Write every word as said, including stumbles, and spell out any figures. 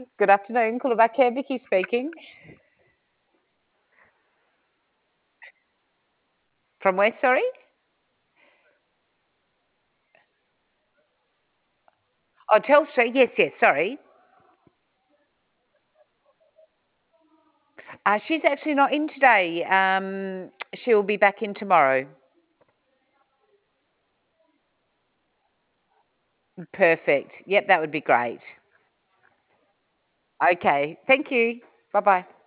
Good afternoon, Coolabah Care, Vicky speaking. From where, sorry? Oh, Telstra. Yes, yes, sorry. Uh, she's actually not in today. Um, she'll be back in tomorrow. Perfect. Yep, that would be great. Okay, thank you. Bye bye.